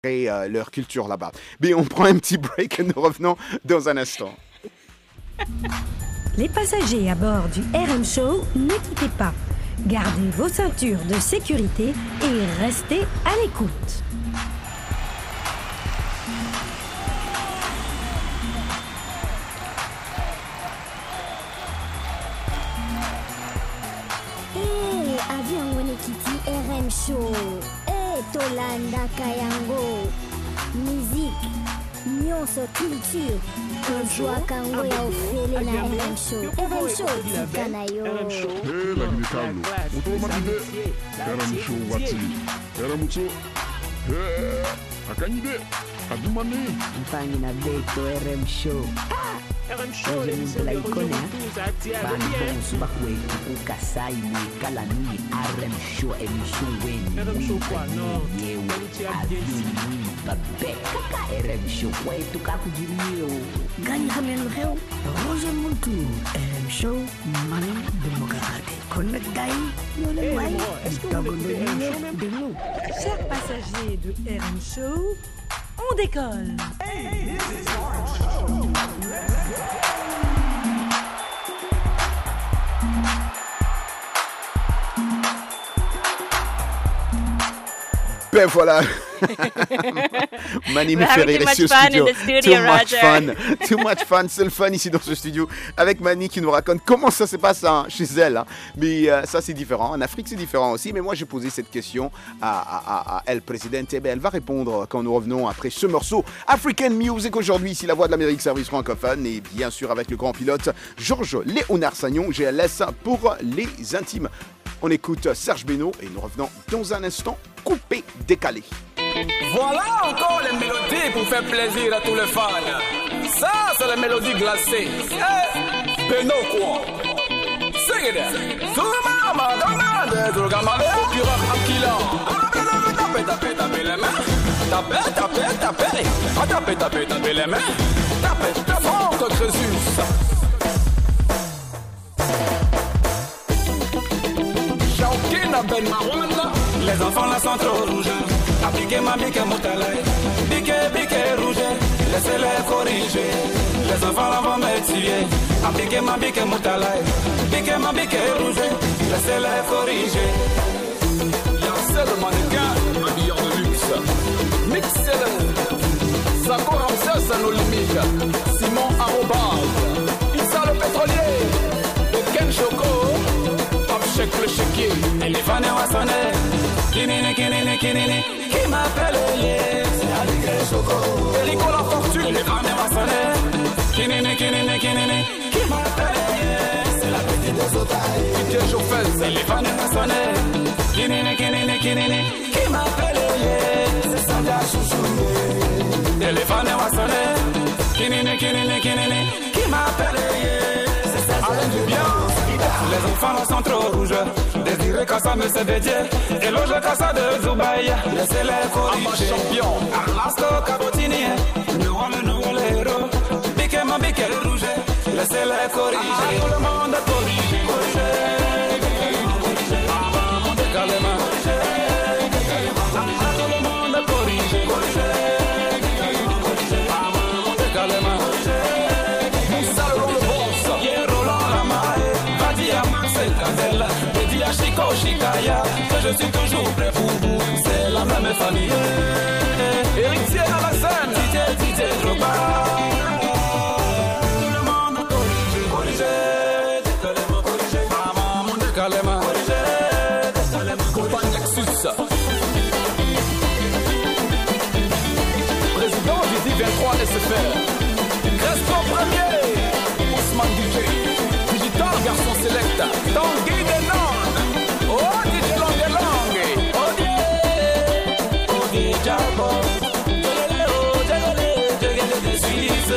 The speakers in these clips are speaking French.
et leur culture là-bas. Mais on prend un petit break et nous revenons dans un instant. Les passagers à bord du RM Show, ne quittez pas. Gardez vos ceintures de sécurité et restez à l'écoute. Avion Wenekiti RM Show. Tolanda Kayango. Musique. Nyonso culture. Kozwa kango ya ofele na RM Show. RM Show tikana yo. Lagni Carlo. Muto magide. RM Show wati. RM Show. Akanyide. Adumane. Mfanyi na beto RM Show. Oje muntu la ikone Bani suba kwetu ukasai mwikala nini RM Show emission weni RM Show kwa no yewe adini babe kaka RM Show kwetu kakujiriyo Gani hamenu heo Roje muntu RM Show mani demokrate Connect gai Yole wai Chers passagers de RM Show, on décolle. Hey, this is RM Show. Ben voilà. Mani me fait rire ici au studio. Too much fun. C'est le fun ici dans ce studio avec Mani qui nous raconte comment ça se passe chez elle. Hein. Mais ça c'est différent. En Afrique c'est différent aussi. Mais moi j'ai posé cette question à El Presidente. Ben, elle va répondre quand nous revenons après ce morceau. African Music aujourd'hui ici la voix de l'Amérique service francophone et bien sûr avec le grand pilote Georges Léonard Sagnon GLS pour les intimes. On écoute Serge Beno et nous revenons dans un instant coupé décalé. Voilà encore les mélodies pour faire plaisir à tous les fans. Ça, c'est la mélodie glacée. Hey, Beno quoi? Sing it there. Soumama, Donade, Zogamale, Procureur Akila. Tapez les mains. Tapez les mains. Tapez fort, Crésus. Shaokina Ben Marwan. Les enfants là sont trop rouges. Appliquez ma bique moutalaï. Bique rouge. Laissez-les corriger. Les enfants là vont me tuer. Appliquez ma bique moutalaï. Bique rouge. Laissez-les corriger. Y'a le mannequin, habilleur de luxe. Mixez-le. Sako Ramsès à nos limites. Simon Arrobas. Issa le pétrolier. Et Ken Choco. Check le chéquier. Elle est fanée à sonner. Kinini. Qui m'appelle c'est Aligré Choco. Elico la fortune. Elle est fanée à sonner. Kinini. Qui m'appelle c'est la petite des otailles. Didier Chauffel. Elle est fanée à sonner. Kinini. Qui m'appelle c'est Sandra Chouchou. Elle est fanée à sonner. Kinini. Qui m'appelle c'est Alain Dubien. Les enfants sont trop rouges. Désiré Kassa me Sebedier. Éloge Kassa de Zubaï. Laissez-les corriger. Champion. Arlasto Cabotini. Nous le héros. Bique rouge. Laissez-les corriger. Tout le monde corriger. Mon décalement. Tout le monde corriger. Mon décalement. Chico Chicaya, que je suis toujours prêt pour vous, c'est la même famille. Héritier à la scène, DJ Drogba. Tout le monde corrigé. Maman, mon décalement. Compagne Lexus. Président du 23 SFR. Reste en premier. Ousmane DJ. Digital garçon select. Tanguy Denon. Oh, DJ Long. Oh, DJ Jabo. De Suisse.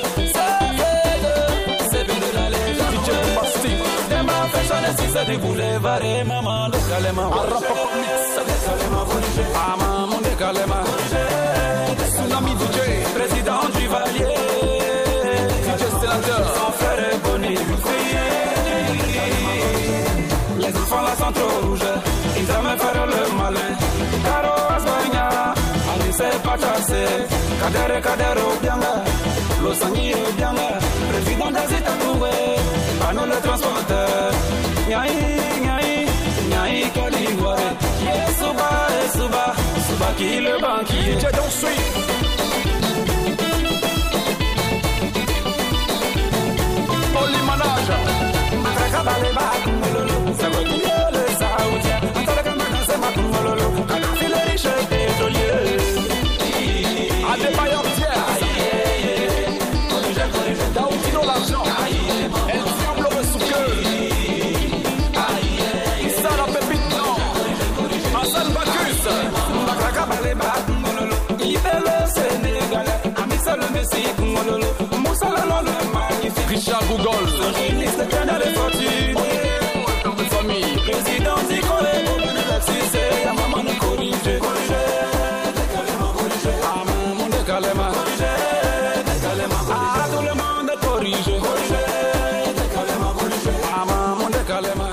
C'est bien de la légende. DJ Basti. Des ma fashion, si ça déboulait, varé, maman, le calema. Arrapa mix. Calema, corrigé. Maman, mon décalema. Tsunami DJ. Président du Valier. DJ Sénateur. Son frère est bonné. Les enfants là sont trop rouges. Ils aiment faire le malin. Caro Asbagna. Allez, c'est pas pachase kadere obianga losangi obianga président d'Azita Toué pano le transporteur nyai kaligware suba qui le banquier je donc suis Polimanage makraka baleba kumololo sabaki le saoudia antala mana sema kumololo kana file riche pétrolier Adebayor Pierre Daoutino l'argent El Diablo Resouke Issa la pépite non Hassan Bacchus Makraka baleba kumololo Ibele Sénégal Amissa le Messi kumololo Moussa le magnifique Richard Bougol Ministre Canal et Fortune Famille Président Zikole Alexis Maman nous corrige Kalema, ah, tout le monde corrige. Ah, mon Kalema.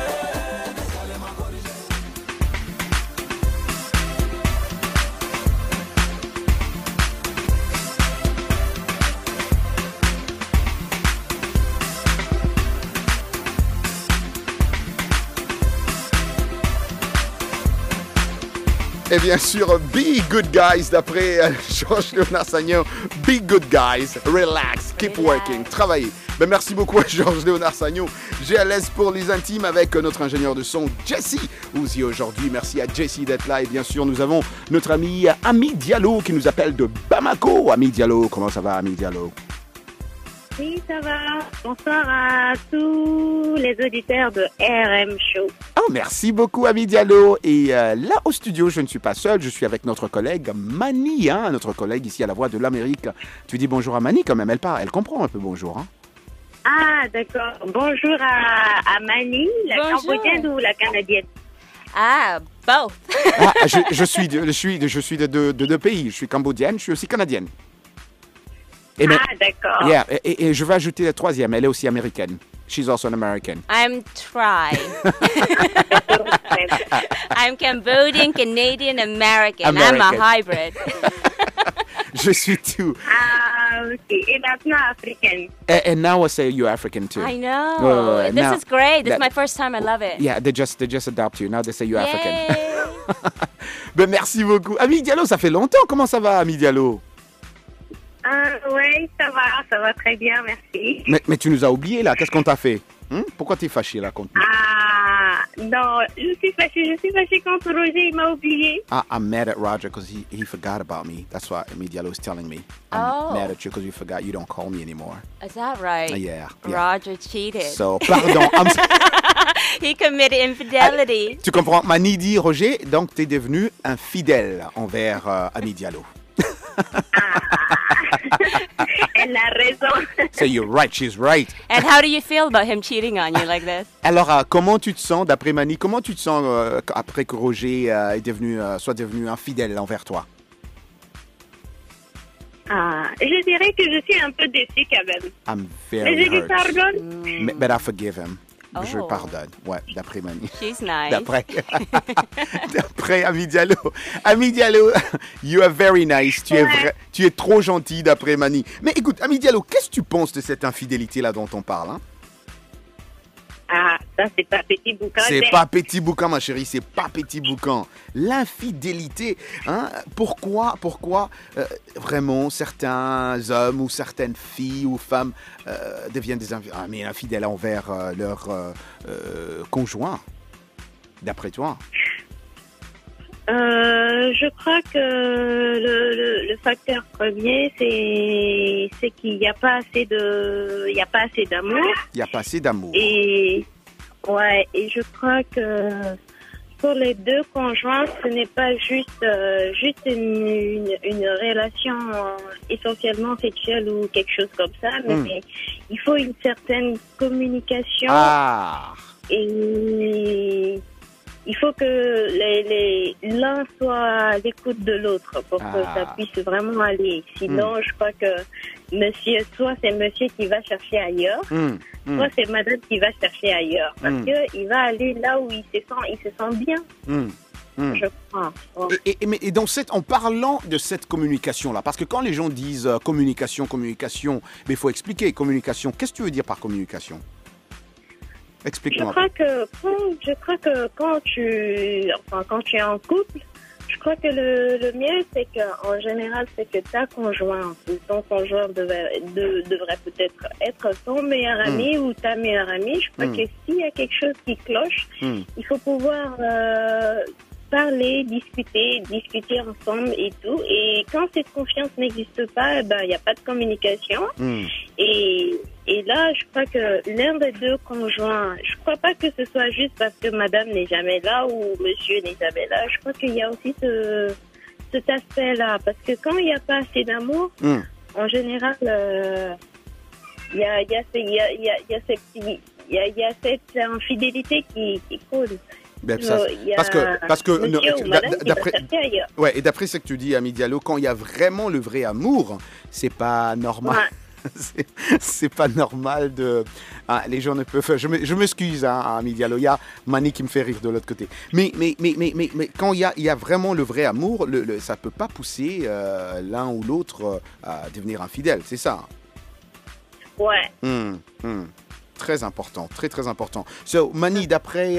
Et bien sûr, Be Good Guys, d'après Georges Léonard Sagnon. Be Good Guys, relax, keep working, travaillez. Ben, merci beaucoup à Georges Léonard Sagnon. GLS pour les intimes avec notre ingénieur de son, Jesse Ouzi aujourd'hui. Merci à Jesse d'être là. Et bien sûr, nous avons notre ami Ami Diallo qui nous appelle de Bamako. Ami Diallo, comment ça va, Ami Diallo? Oui, ça va. Bonsoir à tous les auditeurs de RM Show. Oh, merci beaucoup, Ami Diallo. Et là, au studio, je ne suis pas seul. Je suis avec notre collègue Mani, notre collègue ici à la Voix de l'Amérique. Tu dis bonjour à Mani quand même. Elle parle, elle comprend un peu bonjour. Hein? Ah, d'accord. Bonjour à Mani, la Cambodgienne ou la Canadienne? Ah, both. Je suis de deux pays. Je suis cambodgienne, je suis aussi canadienne. D'accord. Yeah, et je vais ajouter la troisième. Elle est aussi américaine. She's also an American. I'm tri. I'm Cambodian, Canadian, American. I'm a hybrid. Je suis tout. Ah, okay. Et maintenant africaine. And now I say you're African too. I know. This is great. This is my first time. I love it. Yeah, they just adopt you. Now they say you're African. Ben, merci beaucoup. Ami Diallo, ça fait longtemps. Comment ça va, Ami Diallo? Oui, ça va très bien, merci. Mais tu nous as oubliés là, qu'est-ce qu'on t'a fait? Pourquoi t'es fâché là contre nous? Ah, non, je suis fâchée contre Roger, il m'a oublié. I'm mad at Roger because he forgot about me. That's why Ami Diallo is telling me. I'm mad at you because you forgot you don't call me anymore. Is that right? Yeah. Roger cheated. So, pardon. He committed infidelity. Tu comprends? Mani dit, Roger, donc t'es devenu infidèle envers Ami Diallo. Elle a raison. So you're right, she's right. And how do you feel about him cheating on you like this? Alors, comment tu te sens, d'après Mani, comment tu te sens après que Roger soit devenu infidèle envers toi? Je dirais que je suis un peu déçue quand même. I'm very Mais je lui hurt. pardonne. But I forgive him. Je pardonne, ouais, d'après Mani. She's nice. D'après Ami Diallo. Ami Diallo, you are very nice. Tu es trop gentil d'après Mani. Mais écoute, Ami Diallo, qu'est-ce que tu penses de cette infidélité-là dont on parle? Ah, ça c'est pas petit boucan. C'est pas petit boucan, ma chérie, c'est pas petit boucan. L'infidélité, pourquoi vraiment certains hommes ou certaines filles ou femmes deviennent des infidèles envers leur conjoint, d'après toi? Je crois que le facteur premier, c'est qu'il n'y a pas assez d'amour. Il n'y a pas assez d'amour. Et je crois que pour les deux conjoints, ce n'est pas juste une relation essentiellement sexuelle ou quelque chose comme ça, mais il faut une certaine communication. Et il faut que l'un soit à l'écoute de l'autre pour que ça puisse vraiment aller. Sinon, je crois que soit c'est monsieur qui va chercher ailleurs, soit c'est madame qui va chercher ailleurs. Parce qu'il va aller là où il se sent bien. je crois. Ouais. Et en parlant de cette communication-là, parce que quand les gens disent communication, mais il faut expliquer communication. Qu'est-ce que tu veux dire par communication? Explique-moi. Je crois que quand tu es en couple, je crois que le mieux, c'est qu'en général, c'est que ton conjoint devrait peut-être être ton meilleur ami ou ta meilleure amie. Je crois que s'il y a quelque chose qui cloche, il faut pouvoir parler, discuter ensemble et tout. Et quand cette confiance n'existe pas, il n'y a pas de communication. Et là, je crois que l'un des deux conjoints, je ne crois pas que ce soit juste parce que madame n'est jamais là ou monsieur n'est jamais là. Je crois qu'il y a aussi cet aspect-là. Parce que quand il n'y a pas assez d'amour, en général, il y a cette infidélité qui coule. Parce que d'après ce que tu dis, Ami Diallo, quand il y a vraiment le vrai amour, c'est pas normal. Ouais. C'est pas normal de. Les gens ne peuvent. Je m'excuse, Ami Diallo. Il y a Mani qui me fait rire de l'autre côté. Mais quand il y a vraiment le vrai amour, ça peut pas pousser l'un ou l'autre à devenir infidèle. C'est ça. Ouais. Très important, très important. So, Mani, d'après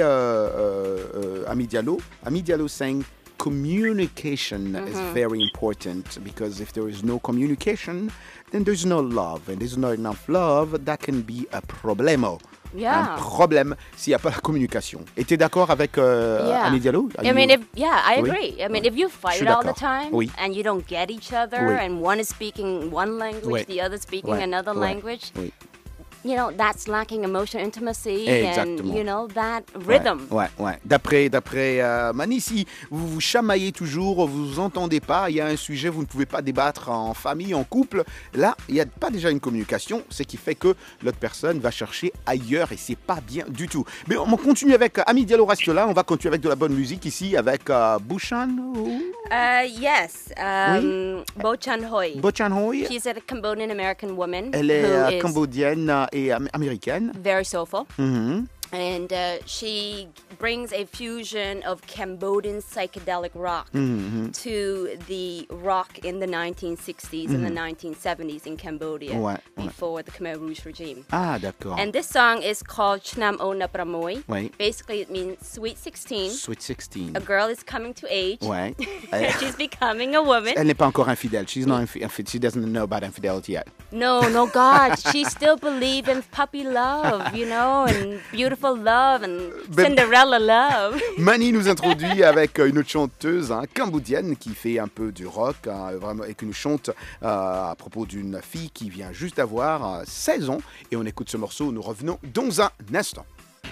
Ami Diallo saying communication is very important because if there is no communication, then there's no love. And there's not enough love, that can be a problemo. Yeah. Un problème s'il n'y a pas la communication. Et tu es d'accord avec Ami Diallo? I agree. I mean, if you fight all the time and you don't get each other and one is speaking one language, the other speaking another language, you know, that's lacking emotional intimacy and, you know, that rhythm. Ouais. D'après Mani, si vous vous chamaillez toujours, vous vous entendez pas, il y a un sujet, vous ne pouvez pas débattre en famille, en couple, là, il n'y a pas déjà une communication, ce qui fait que l'autre personne va chercher ailleurs et c'est pas bien du tout. Mais on continue avec Ami Diallo reste là, on va continuer avec de la bonne musique ici avec Buchan. Yes, Bo Chan Hoi. Bo Chan Hoi. She's a Cambodian-American woman. Elle est cambodienne et américaine. Very soulful. And she brings a fusion of Cambodian psychedelic rock to the rock in the 1960s and the 1970s in Cambodia before the Khmer Rouge regime. Ah, d'accord. And this song is called Chnam O Napramoy. Basically, it means Sweet 16. Sweet 16. A girl is coming to age. She's becoming a woman. Elle n'est pas encore infidèle. She's not she doesn't know about infidelity yet. No, God. She still believes in puppy love, you know, and beautiful love and Cinderella love. Mani nous introduit avec une autre chanteuse cambodienne qui fait un peu du rock vraiment, et qui nous chante à propos d'une fille qui vient juste d'avoir 16 ans. Et on écoute ce morceau, nous revenons dans un instant.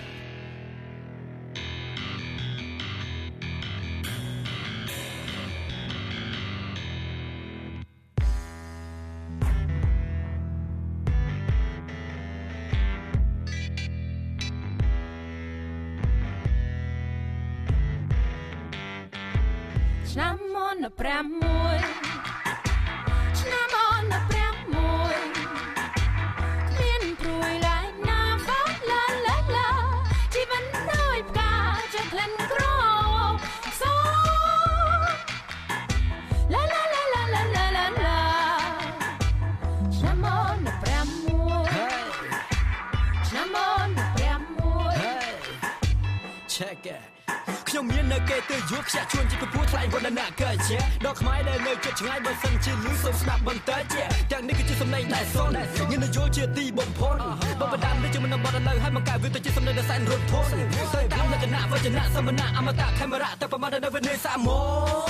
Chnam on the pramoy, chnam on the pramoy. Clean pruy like na la la la. Even noi ka chaklan grow. So la la la la la la la la. Chnam on the pramoy, chnam on the pramoy. Check it. ខ្ញុំមាននៅគេទៅយួរខ្ជាជួនជាពពោះថ្លៃវណ្ណនាកើជាដល់ខ្មែរដែលនៅជិតឆ្ងាយបើសិនជាលឺសូមស្ដាប់បន្តិចទាំងនេះគឺជាសំឡេងដែលសនញញយល់ជាទីបំផុតបើបដាំនេះជាមិនបត់នៅហើយមកកែវាទៅជាសំឡេងដែលសែនរត់ធន់ទៅតាមលក្ខណៈវចនៈសមណៈអមតៈខេមរៈតែប្រមាណនៅវិន័យសាមោ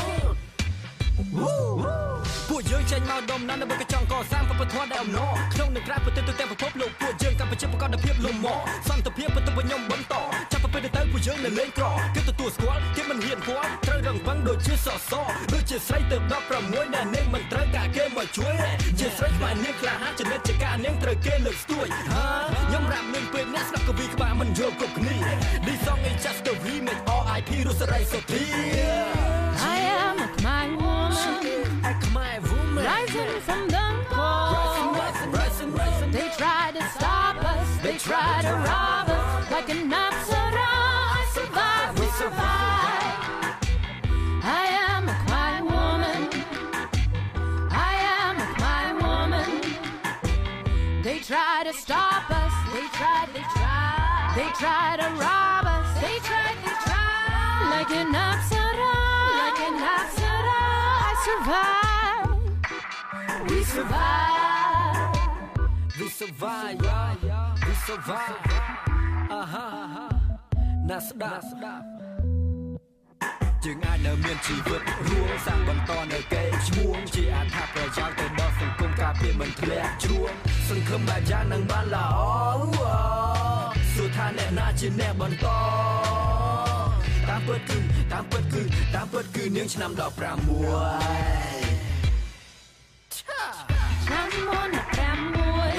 ពួកយើងចេញមកដំណើរនៅបកចង់កសាងប្រពន្ធដែលអំណរក្នុងនឹងក្រៅប្រទេសទៅទាំងពិភពលោកពួកយើងកម្ពុជាប្រកបដោយភាពលំមកសន្តិភាពបន្ទប់ខ្ញុំបន្តចាប់ទៅទៅពួកយើងនៅលេងក្រគេទទួលស្គាល់គេមិនហ៊ានគល់ត្រូវរឹងប៉ឹងដូចជាសសដូចជាស្រីទៅ16ដែលនាងមិនត្រូវការគេមកជួយជាស្រីក្បែរនាងក្លាហានចំណិតជាការនាងត្រូវគេលើកស្ទួយខ្ញុំរ៉ាប់លឿនពេកអ្នកស្ដាប់កវីក្បាលមិនយល់គ្រប់គ្នា This song is just a remake RIP រស់រីសុធី I am a Khmer woman, rising from the cold. They try to stop us, they try to rob us. Like an Apsara, I survive, we survive. try to stop us. They tried to rob us. They tried. Like an Apsara, I survived. We survived. Chừng ai nợ miền chỉ vượt ruộng sang bần to nợ cây chuông chỉ ăn tháp rồi giao tới đó phần công ca biển mình lẹ chuông sân khâm bài giá nâng ban là sự tha nẹ na chỉ nẹ bần to tám bớt cư những năm đỏ pra muối Năm môn là pra muối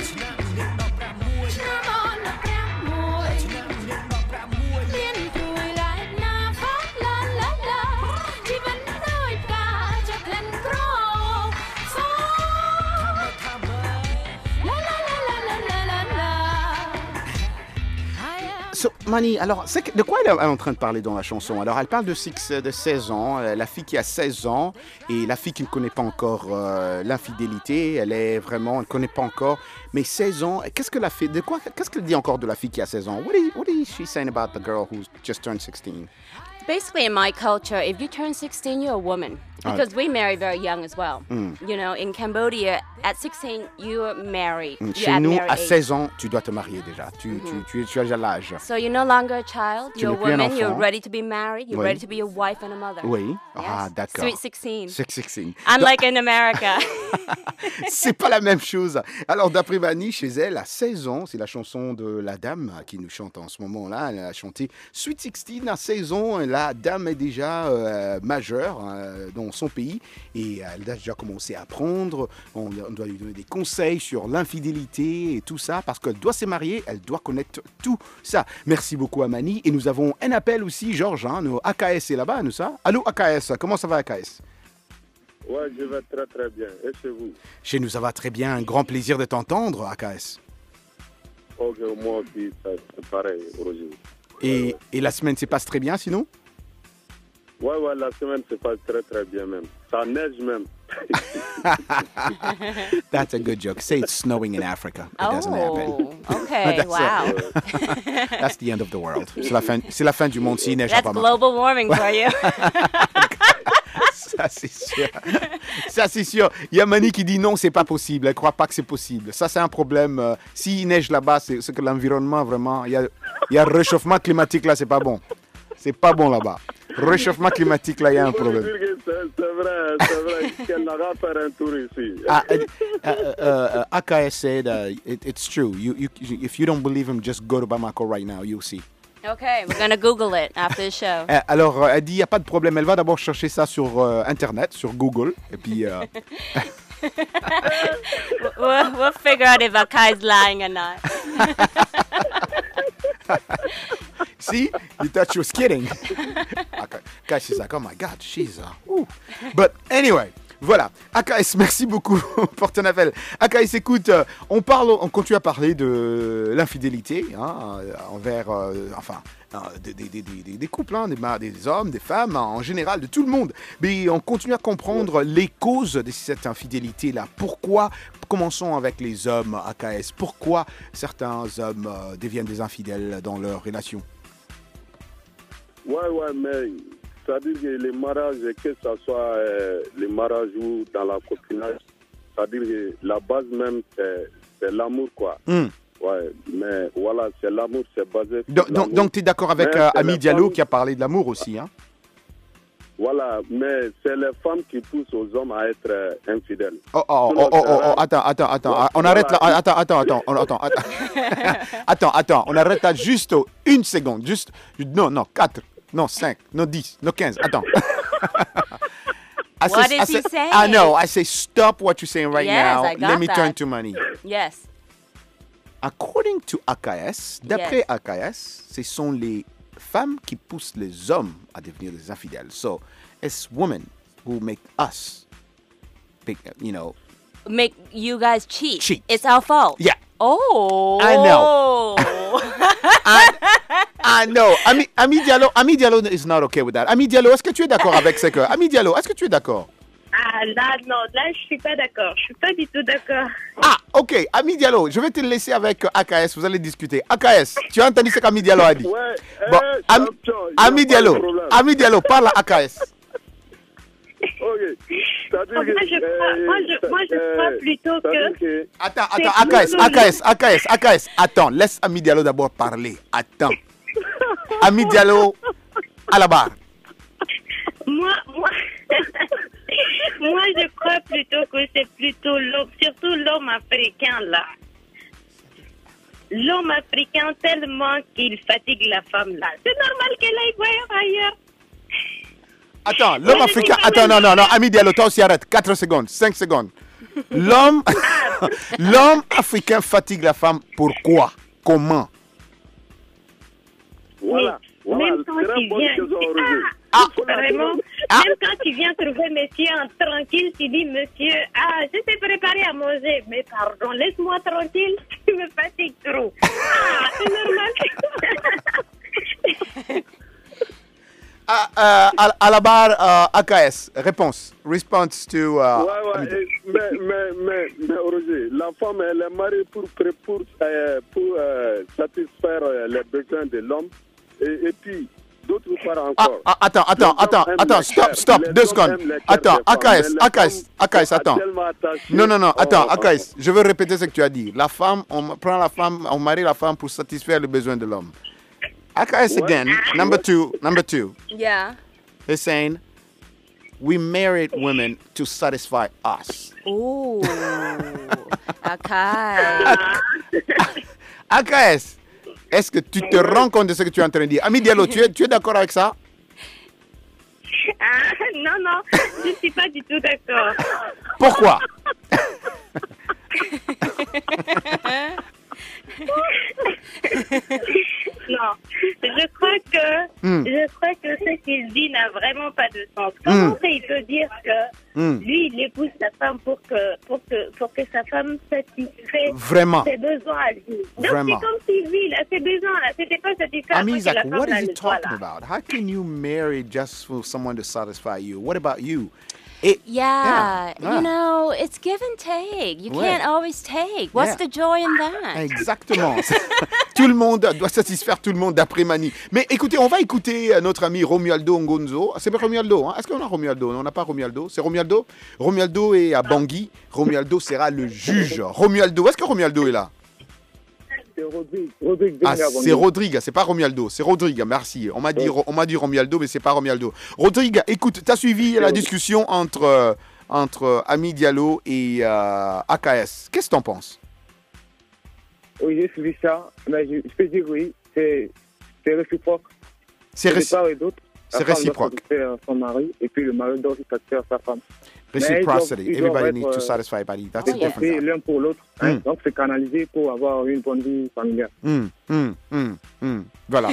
Liên tuổi lại na phát la la la Chỉ vẫn đôi ca cho gần crow So La la la la la la la la So, Mani, alors, de quoi elle est en train de parler dans la chanson? Alors, elle parle de 16 ans, la fille qui a 16 ans, et la fille qui ne connaît pas encore l'infidélité, elle ne connaît pas encore, mais 16 ans, qu'est-ce qu'elle dit encore de la fille qui a 16 ans? What is she saying about the girl who's just turned 16? Basically, in my culture, if you turn 16, you're a woman. Because we marry very young as well. You know, in Cambodia, at 16, you're married. Chez nous, à 16 ans, tu dois te marier déjà. Tu as déjà l'âge. So you're no longer a child, you're a woman, you're ready to be married, you're ready to be a wife and a mother. Oui. Yes. Ah, d'accord. Sweet 16. Sweet 16. Unlike in America. C'est pas la même chose. Alors, d'après Mani, chez elle, à 16 ans, c'est la chanson de la dame qui nous chante en ce moment-là. Elle a chanté Sweet 16 à 16 ans. La dame est déjà majeure dans son pays et elle a déjà commencé à apprendre. On doit lui donner des conseils sur l'infidélité et tout ça parce qu'elle doit se marier, elle doit connaître tout ça. Merci beaucoup à Mani. Et nous avons un appel aussi, Georges. Nos AKS est là-bas, nous ça. Allô AKS, comment ça va AKS? Ouais, je vais très très bien. Et chez vous? Chez nous, ça va très bien. Un grand plaisir de t'entendre, AKS. Ok, moi aussi, c'est pareil, Roger. Et la semaine se passe très bien, sinon? Ouais, la semaine se passe très très bien même. Ça neige même. That's a good joke. Say it's snowing in Africa. It doesn't happen. Okay, wow. That's the end of the world. C'est la fin du monde s'il neige That's pas mal. global warming for you. Ça, c'est sûr. Ça, c'est sûr. Il y a Mani qui dit non, c'est pas possible. Elle ne croit pas que c'est possible. Ça, c'est un problème. S'il neige là-bas, c'est que l'environnement, vraiment, il y a le réchauffement climatique là, c'est pas bon. C'est pas bon là-bas. Réchauffement climatique, là, il y a un problème. C'est vrai qu'elle n'a pas faire un tour ici. AKS said it's true. If you don't believe him, just go to Bamako right now. You'll see. Okay, we're going to Google it after the show. Alors, elle dit, il n'y a pas de problème. Elle va d'abord chercher ça sur Internet, sur Google. Et puis... we'll figure out if Akai's lying or not. See? You thought she was kidding. Okay. She's like, oh my God, she's... But anyway... Voilà, AKS, merci beaucoup pour ton appel. AKS, écoute, on continue à parler de l'infidélité envers, des couples, des hommes, des femmes, en général, de tout le monde. Mais on continue à comprendre les causes de cette infidélité-là. Pourquoi, commençons avec les hommes, AKS, pourquoi certains hommes deviennent des infidèles dans leur relation? Ouais, mais... C'est-à-dire que les mariages, que ce soit les mariages ou dans la copinage, c'est-à-dire que la base même, c'est l'amour, quoi. Ouais, mais voilà, c'est l'amour, c'est basé sur l'amour. Donc, tu es d'accord avec Ami Diallo qui a parlé de l'amour aussi, hein? Voilà, mais c'est les femmes qui poussent aux hommes à être infidèles. Attends, on arrête là, attends, on arrête là juste une seconde, non, 4. No, 5, no 10, no 15. Attends. What is he saying? I know. I say stop what you're saying right now. I got Let me that. turn to Mani. Yes. According to AKS, d'après AKS, ce sont les femmes qui poussent les hommes à devenir des infidèles. So, it's women who make us, make you guys cheat. Cheat. It's our fault. Yeah. Oh. I know. I know. Ami Diallo is not okay with that. Ami Diallo, est-ce que tu es d'accord avec ce que... Ami Diallo, est-ce que tu es d'accord? là, non, là, je suis pas d'accord. Je suis pas du tout d'accord. Ah, ok. Ami Diallo, je vais te laisser avec AKS. Vous allez discuter. AKS, tu as entendu ce qu'Ami Diallo a dit? Ouais. Bon, Ami Diallo, parle à AKS. Ok. Moi, je crois plutôt que... Attends, AKS. Attends, laisse Ami Diallo d'abord parler. Attends. Ami Diallo, à la barre. Moi, je crois plutôt que c'est plutôt l'homme, surtout l'homme africain, là. L'homme africain, tellement qu'il fatigue la femme, là. C'est normal qu'elle aille voir ailleurs. Attends, l'homme africain... Attends, non, Ami Diallo, toi aussi arrête. 4 secondes, 5 secondes. L'homme africain fatigue la femme, pourquoi? Comment? Voilà. Même quand tu viens... Vraiment, même quand tu viens trouver monsieur tranquille, tu dis, monsieur, je t'ai préparé à manger, mais pardon, laisse-moi tranquille, tu me fatigues trop. C'est normal. À la barre, AKS, réponse. Response to... Mais Roger, la femme, elle est mariée pour satisfaire les besoins de l'homme. Et puis, d'autres part encore. Attends, stop, 2 secondes. Attends, AKS, attends. Non, attends, AKS, je veux répéter ce que tu as dit. La femme, on marie la femme pour satisfaire les besoins de l'homme. AKS again, number two. Yeah. He's saying, we married women to satisfy us. Ooh. Okay. AKS, est-ce que tu te rends compte de ce que tu es en train de dire? Ami Diallo, tu es d'accord avec ça? Non, je ne suis pas du tout d'accord. Pourquoi? Non, je crois que ce qu'il dit n'a vraiment pas de sens. Comment il peut dire que lui, il épouse sa femme pour que sa femme satisfait ses besoins à lui. Donc c'est comme si lui, il a ses besoins là, c'était pas satisfait. Isaac, what is he talking about? How can you marry just for someone to satisfy you? What about you? Yeah, you know, it's give and take. You can't always take. What's the joy in that? Exactement. Tout le monde doit satisfaire tout le monde d'après Mani. Mais écoutez, on va écouter notre ami Romualdo Ngonzo. C'est pas Romualdo, hein? Est-ce qu'on a Romualdo? Non, on n'a pas Romualdo. C'est Romualdo? Romualdo est à Bangui. Romualdo sera le juge. Romualdo, est-ce que Romualdo est là? C'est Rodrigue, c'est pas Romualdo, c'est Rodrigue, merci. On m'a dit Romualdo, mais c'est pas Romualdo. Rodrigue, écoute, tu as suivi la discussion entre Ami Diallo et AKS. Qu'est-ce que tu en penses? Oui, j'ai suivi ça, mais je peux dire oui, c'est réciproque. C'est réciproque. Son mari, et puis le mari doit aussi satisfaire sa femme. Reciprocity. Everybody needs to satisfy everybody. That's a different thing. L'un pour l'autre. Donc, c'est canalisé pour avoir une bonne vie familiale. Voilà.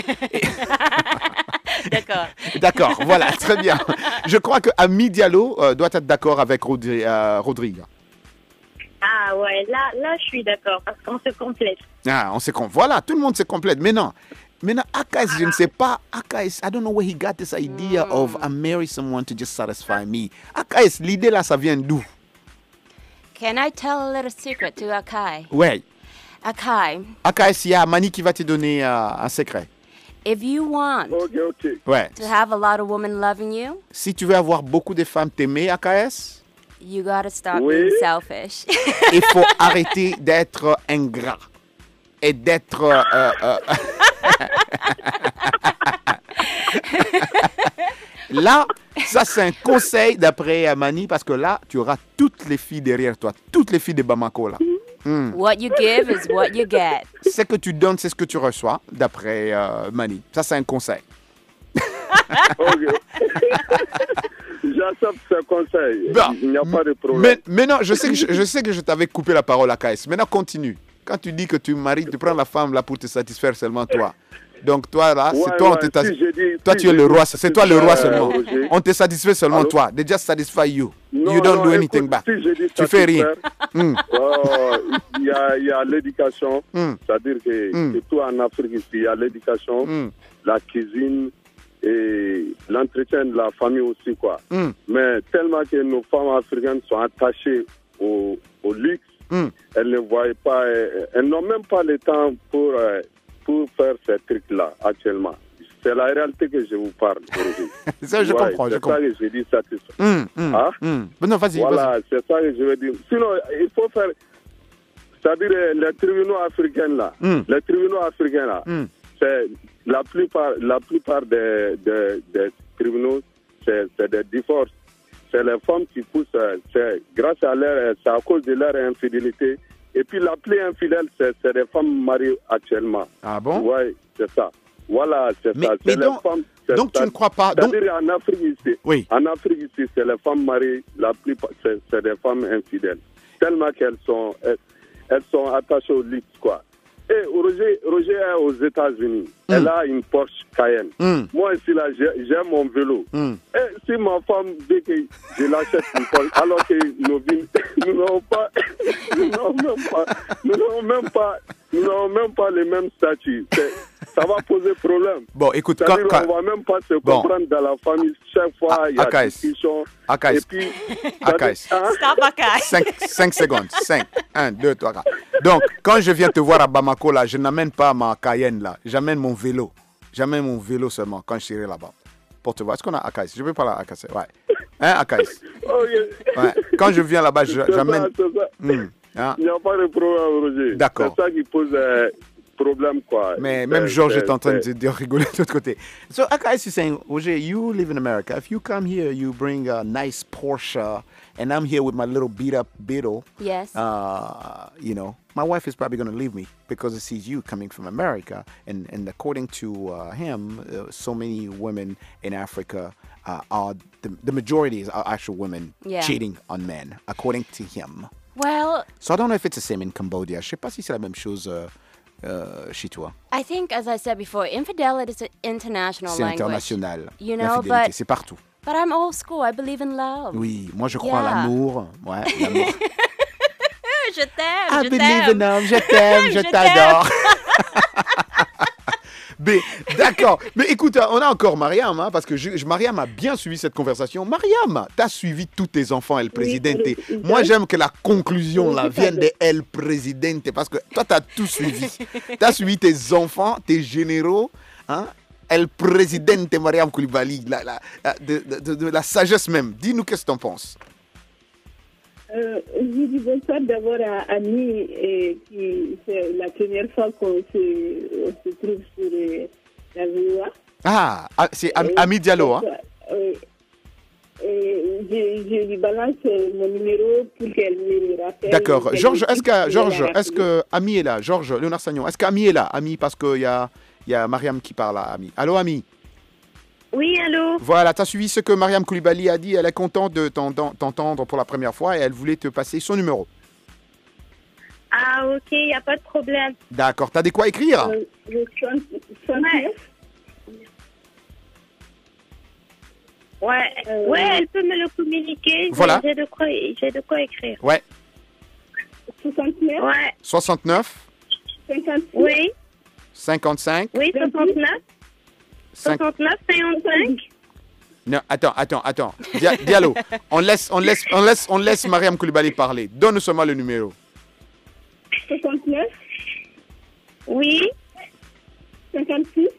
D'accord, voilà, très bien. Je crois que Ami Diallo doit être d'accord avec Rodrigue. Ah ouais, là, je suis d'accord, parce qu'on se complète. Voilà, tout le monde se complète. Maintenant, AKS, je ne sais pas. AKS, I don't know where he got this idea of I marry someone to just satisfy me. AKS, l'idée là, ça vient d'où? Can I tell a little secret to Akai? Ouais. Akai. AKS, il y a Mani qui va te donner un secret. If you want to have a lot of women loving you, si tu veux avoir beaucoup de femmes t'aimer, AKS, you gotta stop being selfish. Il faut arrêter d'être ingrat et d'être... Là, ça c'est un conseil d'après Mani, parce que là, tu auras toutes les filles derrière toi, toutes les filles de Bamako là. What you give is what you get. Ce que tu donnes, c'est ce que tu reçois, d'après Mani. Ça c'est un conseil. J'accepte ce conseil. Il n'y a pas de problème. Mais non, je sais que je t'avais coupé la parole à KS. Maintenant, continue. Quand tu dis que tu maries, tu prends la femme là pour te satisfaire seulement toi. Donc toi là, c'est toi, toi tu es le roi, c'est toi le roi seulement. On te satisfait seulement toi. They just satisfy you. You don't do anything back. Tu fais rien. Il y a l'éducation, c'est-à-dire que tout en Afrique ici, il y a l'éducation, la cuisine, et et l'entretien de la famille aussi, quoi. Mais tellement que nos femmes africaines sont attachées au luxe, elles ne voient pas, elles n'ont même pas le temps pour faire ces trucs-là actuellement. C'est la réalité que je vous parle. Ça, je comprends. C'est ça que je dis satisfait. Non, vas-y. Voilà, c'est ça que je veux dire. Sinon, il faut faire... C'est-à-dire, les tribunaux africains, là, c'est la plupart des tribunaux, c'est des divorces. C'est les femmes qui poussent, c'est à cause de leur infidélité. Et puis, la plus infidèle, c'est des femmes mariées actuellement. Ah bon? Oui, c'est ça. Voilà, c'est ça. Mais donc tu ne crois pas... C'est-à-dire en Afrique ici, c'est les femmes mariées, la plupart, c'est des femmes infidèles. Tellement qu'elles sont attachées au luxe, quoi. Et Roger est aux États-Unis. Elle a une Porsche Cayenne. Moi, ici, là, j'ai mon vélo. Et si ma femme dit que je l'achète une Porsche, alors que nous n'avons même pas les mêmes statuts. Ça va poser problème. Bon, écoute, on ne va même pas se comprendre dans la famille. Chaque fois, il y a des discussions. Et puis... Stop, Akaïs. 5 secondes. 5. 1, 2, 3, 4. Donc, quand je viens te voir à Bamako, là, je n'amène pas ma Cayenne, là. J'amène mon vélo. J'amène mon vélo seulement quand je serai là-bas. Pour te voir. Est-ce qu'on a Akaïs? Je peux parler à Akaïs. Ouais. Hein, Akaïs? Ouais. Quand je viens là-bas, j'amène... Il n'y a pas de problème, Roger. D'accord. C'est ça qui pose... problème, quoi. Mais même Georges est en train de rigoler de l'autre côté. So Akaïs is saying, Roger, you live in America. If you come here, you bring a nice Porsche, and I'm here with my little beat-up Beetle. Yes. You know, my wife is probably going to leave me because it sees you coming from America. And according to him, so many women in Africa are, the majority are actual women cheating on men, according to him. Well... So I don't know if it's the same in Cambodia. Je ne sais pas si c'est la même chose... chez toi. I think, as I said before, infidelity is an international language. C'est international. You know, but c'est partout. But I'm old school. I believe in love. Oui, moi je crois à l'amour. Ouais, l'amour. Je t'aime. I believe in love. Je t'aime, je t'adore. Mais d'accord. Mais écoute, on a encore Mariam, hein, parce que Mariam a bien suivi cette conversation. Mariam, t'as suivi tous tes enfants El Presidente. Oui, moi, j'aime que la conclusion là vienne de El Presidente, parce que toi, t'as tout suivi. T'as suivi tes enfants, tes généraux, hein. El Presidente Mariam Koulibaly, de la sagesse même. Dis-nous qu'est-ce que t'en penses. Je dis bonsoir d'abord à Annie, qui c'est la première fois qu'on se trouve sur la VOA. Ah, c'est Ami Diallo, hein? Je lui balance mon numéro pour qu'elle me rappelle. D'accord. Georges, est-ce que Ami est là? Georges, Léonard Sagnon, est-ce qu'Ami est là? Ami, parce qu'il y a Mariam qui parle à Ami. Allô, Ami? Oui, allô? Voilà, tu as suivi ce que Mariam Koulibaly a dit. Elle est contente de t'entendre pour la première fois et elle voulait te passer son numéro. Ah, ok, il n'y a pas de problème. D'accord, tu as de quoi écrire? Ouais, elle peut me le communiquer. Voilà. J'ai de quoi écrire. Ouais. 69. Ouais. 69. 56. Oui. 55. Oui, 69. 69, 55. Non, attends. Diallo, on laisse Mariam Koulibaly parler. Donne seulement le numéro. 69. Oui. 56.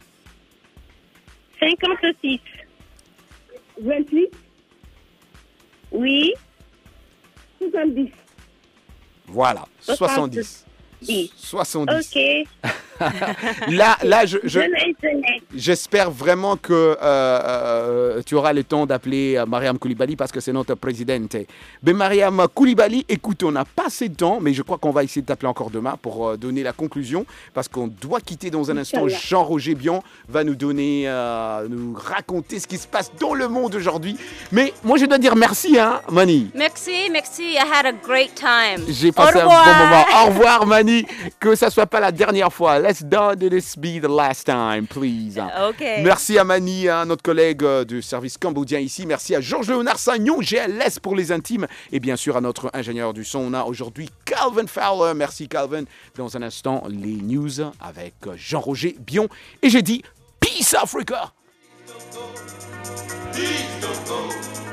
56. 28. Oui. 70. Voilà, 70. 70. Ok. Là, j'espère vraiment que tu auras le temps d'appeler Mariam Koulibaly parce que c'est notre présidente. Mais Mariam Koulibaly, écoute, on n'a pas assez de temps, mais je crois qu'on va essayer de t'appeler encore demain pour donner la conclusion parce qu'on doit quitter dans un instant. Jean-Roger Bion va nous donner, nous raconter ce qui se passe dans le monde aujourd'hui. Mais moi, je dois dire merci, hein, Mani. Merci. I had a great time. J'ai passé un bon moment. Au revoir, Mani. Que ça soit pas la dernière fois. Let's not this be the last time, please. Okay. Merci à Mani, à notre collègue du service cambodgien ici. Merci à Georges Léonard Sagnon, GLS pour les intimes. Et bien sûr à notre ingénieur du son. On a aujourd'hui Calvin Fowler. Merci Calvin. Dans un instant, les news avec Jean-Roger Bion. Et j'ai dit Peace Africa. Please don't go.